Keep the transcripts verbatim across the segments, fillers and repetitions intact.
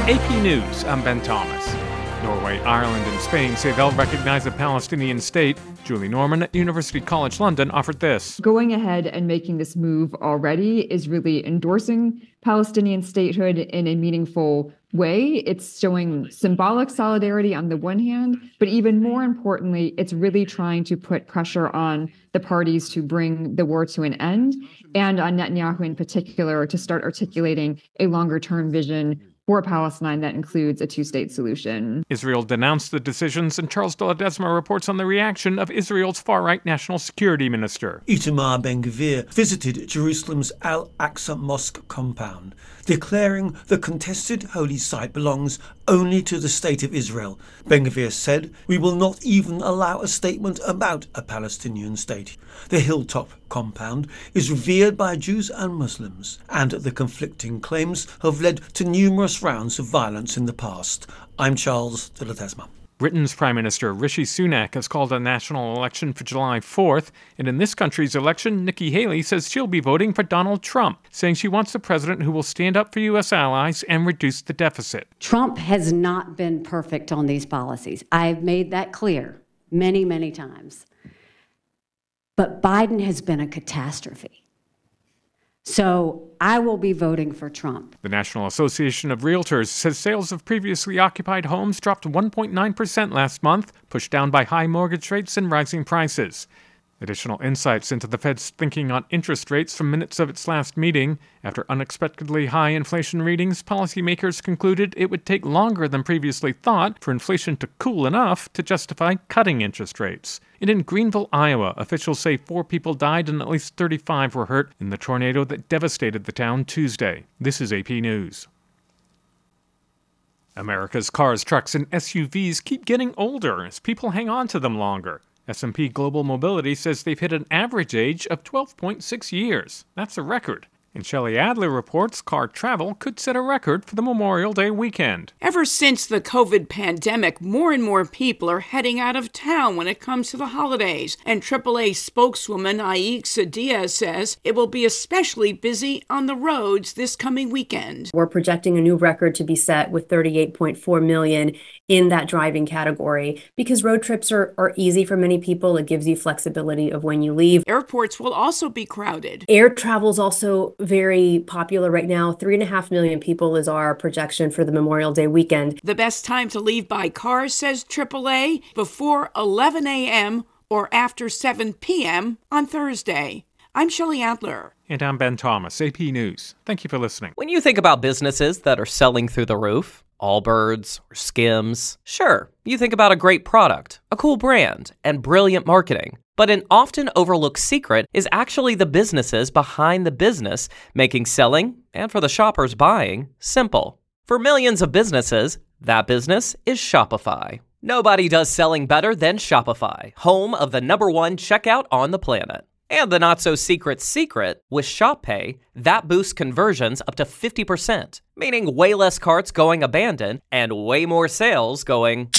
A P News, I'm Ben Thomas. Norway, Ireland, and Spain say they'll recognize a Palestinian state. Julie Norman at University College London offered this. Going ahead and making this move already is really endorsing Palestinian statehood in a meaningful way. It's showing symbolic solidarity on the one hand, but even more importantly, it's really trying to put pressure on the parties to bring the war to an end, and on Netanyahu in particular to start articulating a longer-term vision for Palestine that includes a two-state solution. Israel denounced the decisions, and Charles de Ledesma reports on the reaction of Israel's far-right national security minister. Itamar Ben-Gvir visited Jerusalem's Al-Aqsa Mosque compound, declaring the contested holy site belongs only to the State of Israel. Ben-Gvir said, "We will not even allow a statement about a Palestinian state." The hilltop compound is revered by Jews and Muslims, and the conflicting claims have led to numerous rounds of violence in the past. I'm Charles de Ledesma. Britain's Prime Minister Rishi Sunak has called a national election for July fourth, and in this country's election, Nikki Haley says she'll be voting for Donald Trump, saying she wants a president who will stand up for U S allies and reduce the deficit. Trump has not been perfect on these policies. I've made that clear many, many times. But Biden has been a catastrophe. So I will be voting for Trump. The National Association of Realtors says sales of previously occupied homes dropped one point nine percent last month, pushed down by high mortgage rates and rising prices. Additional insights into the Fed's thinking on interest rates from minutes of its last meeting. After unexpectedly high inflation readings, policymakers concluded it would take longer than previously thought for inflation to cool enough to justify cutting interest rates. And in Greenville, Iowa, officials say four people died and at least thirty-five were hurt in the tornado that devastated the town Tuesday. This is A P News. America's cars, trucks, and S U Vs keep getting older as people hang on to them longer. S and P Global Mobility says they've hit an average age of twelve point six years. That's a record. And Shelley Adler reports car travel could set a record for the Memorial Day weekend. Ever since the COVID pandemic, more and more people are heading out of town when it comes to the holidays. And triple A spokeswoman Aixa Diaz says it will be especially busy on the roads this coming weekend. We're projecting a new record to be set with thirty-eight point four million in that driving category because road trips are, are easy for many people. It gives you flexibility of when you leave. Airports will also be crowded. Air travel is also very popular right now. Three and a half million people is our projection for the Memorial Day weekend. The best time to leave by car, says triple A, before eleven a.m. or after seven p.m. on Thursday. I'm Shelley Adler. And I'm Ben Thomas, A P News. Thank you for listening. When you think about businesses that are selling through the roof, Allbirds or Skims, sure, you think about a great product, a cool brand, and brilliant marketing. But an often overlooked secret is actually the businesses behind the business making selling, and for the shoppers buying, simple. For millions of businesses, that business is Shopify. Nobody does selling better than Shopify, home of the number one checkout on the planet. And the not-so-secret secret, with Shop Pay, that boosts conversions up to fifty percent, meaning way less carts going abandoned and way more sales going...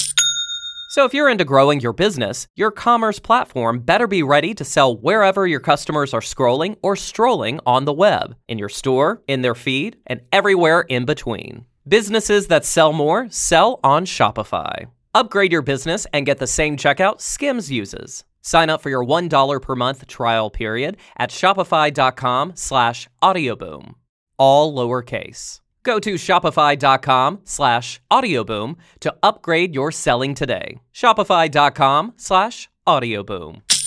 So if you're into growing your business, your commerce platform better be ready to sell wherever your customers are scrolling or strolling on the web, in your store, in their feed, and everywhere in between. Businesses that sell more sell on Shopify. Upgrade your business and get the same checkout Skims uses. Sign up for your one dollar per month trial period at shopify.com slash audioboom. All lowercase. Go to shopify.com slash audioboom to upgrade your selling today. Shopify.com slash audioboom.